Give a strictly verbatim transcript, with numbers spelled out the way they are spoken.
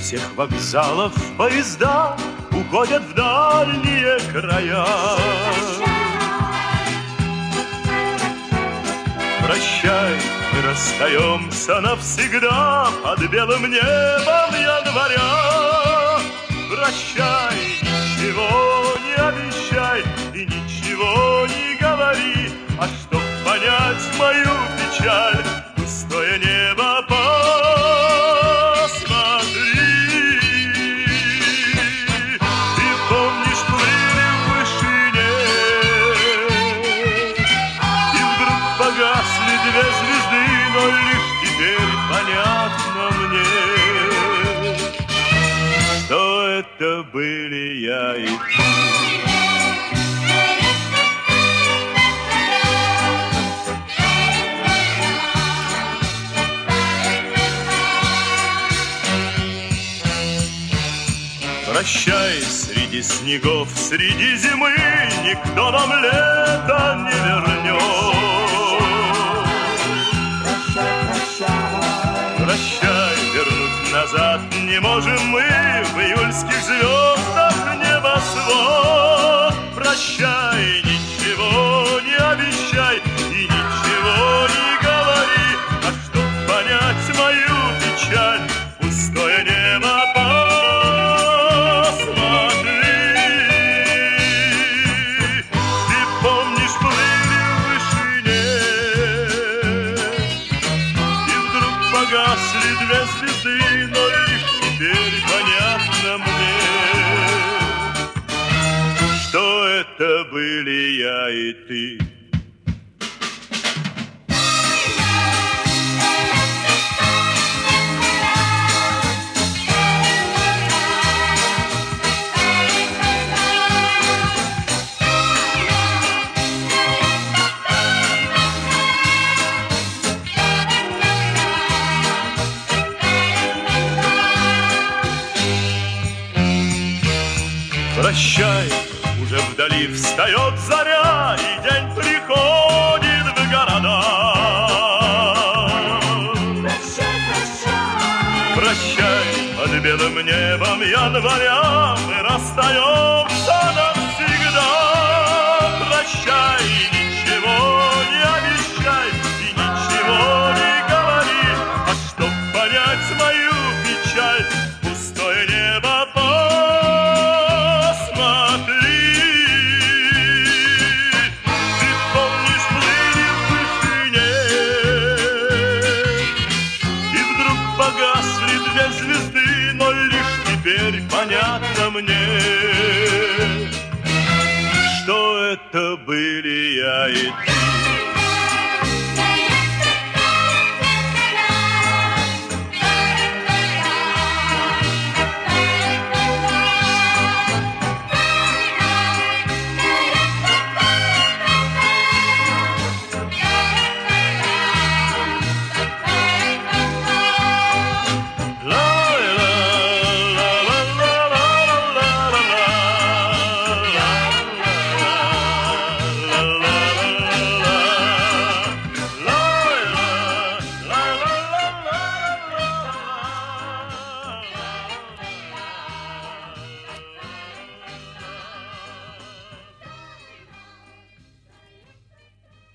всех вокзалов поезда уходят в дальние края. Прощай, мы расстаемся навсегда под белым небом января. Прощай, ничего не обещай и ничего не говори, а чтоб понять мою печаль, пустое небо посмотри. Ты помнишь, плыли в вышине, и вдруг погасли две звезды, но лишь теперь понятно мне, что это были я и ты. Прощай, среди снегов, среди зимы никто нам лето не вернет. Прощай, прощай, прощай, вернуть назад не можем мы в июльских звездах небосвод. Прощай, ничего не обещай и ничего не говори, а чтоб понять мою печаль, пустое небо погасли две звезды, но лишь теперь понятно мне, что это были я и ты. Прощай, уже вдали встает заря, и день приходит в города. Прощай, прощай, прощай, под белым небом января мы расстаемся навсегда. Прощай, ничего не обещай и ничего не говори, а чтоб понять мою печаль, пустое небо погасли две звезды, но лишь теперь понятно мне, что это были я и ты.